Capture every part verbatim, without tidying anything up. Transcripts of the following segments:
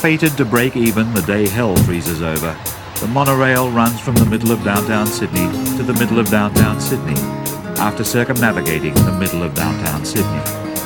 Fated to break even the day hell freezes over, the monorail runs from the middle of downtown Sydney to the middle of downtown Sydney, after circumnavigating the middle of downtown Sydney.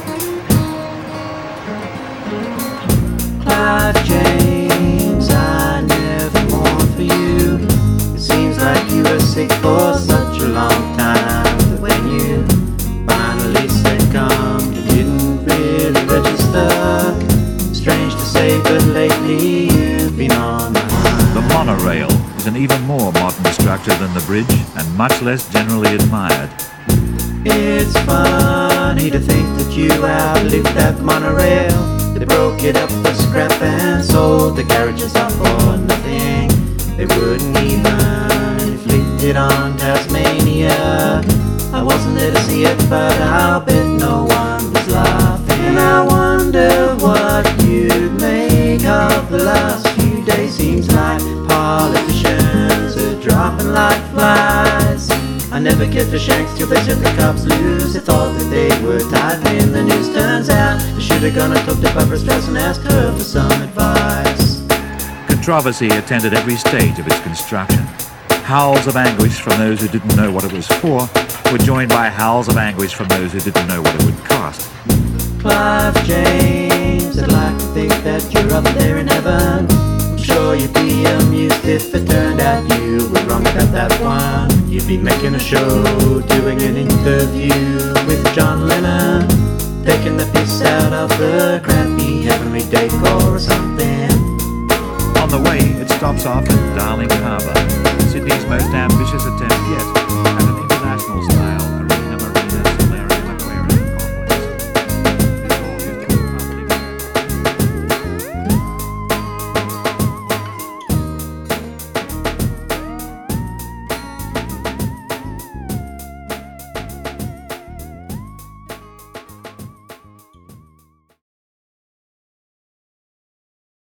Clive James, I never mourned for you. It seems like you were sick for such a long time, that when you finally said come, you didn't really register. Strange to say, but lately you've been on my mind. The monorail is an even more modern structure than the bridge, and much less generally admired. It's funny to think that you outlived that monorail. They broke it up for scrap and sold the carriages off for nothing. They wouldn't even inflict it on Tasmania. I wasn't there to see it, but I'll bet no one was laughing. And I wonder what you'd make of the last few days. Seems like politicians are dropping like flies. I never cared for Shanks till they set the cops loose. They thought that they were typing the news. Turns out they should have gone and talked to Barbara Strauss and asked her for some advice. Controversy attended every stage of its construction. Howls of anguish from those who didn't know what it was for were joined by howls of anguish from those who didn't know what it would cost. Clive James, I'd like to think that you're up there in heaven. I'm sure you'd be amused if it turned out you were wrong about that one. You'd be making a show, doing an interview with John Lennon, taking the piss out of the crappy heavenly decor or something. On the way, it stops off at Darling Harbour, Sydney's most ambitious attempt yet at an